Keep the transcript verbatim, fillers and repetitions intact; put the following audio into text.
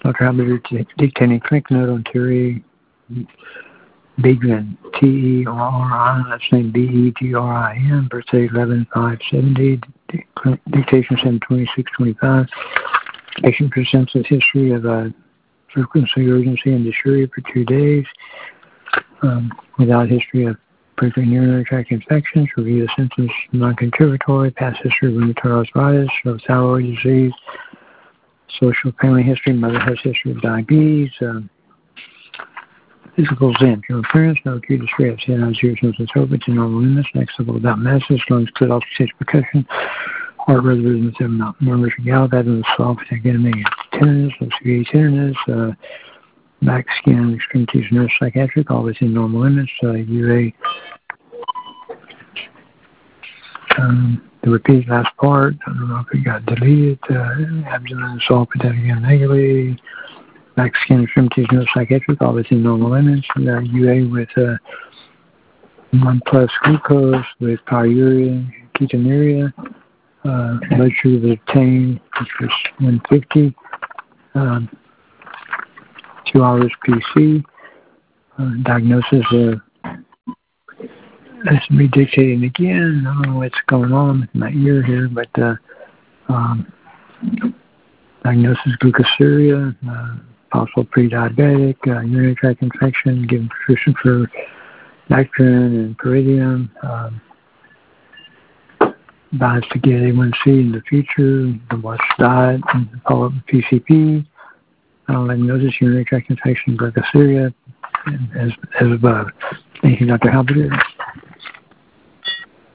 Doctor Halbert dictating clinic note on Terry Begrin, T E R R I, last name B E G R I N, birthday eleven five seventy, dictation seven twenty-six twenty-five. Patient presents with history of a frequency, urgency, and dysuria for two days, um, without history of frequent urinary tract infections. Review the symptoms non-contributory, past history of rheumatoid arthritis, of thyroid disease, social family history, mother has history of diabetes, um, physical exam, general appearance, no acute distress, C N I zero symptoms open to normal limits, next level about masses, lungs, clit, off stage percussion, heart rate rhythms, and murmurs and gallop, abdomen soft, academy, tenderness, no severe tenderness, uh, back skin, extremities, nerve psychiatric, all within normal limits, uh, U A. Um, the repeat last part, I don't know if it got deleted, uh, abdomen soft, academy, back skin, extremities, nerve psychiatric, all within normal limits, uh, U A with uh, one plus glucose with pyuria, ketonuria, uh, blood sugar was obtained, which was one fifty, um, two hours P C, uh, diagnosis of, that's me dictating again, I don't know what's going on with my ear here, but uh, um, diagnosis glucosuria, uh, possible pre-diabetic, uh, urinary tract infection, given prescription for Bactrim and Peridium, um, advised to get A one C in the future, the watch diet, and follow up with P C P, uh, diagnosis, urinary tract infection, glucosuria, as, as above. Thank you, Doctor Halbert.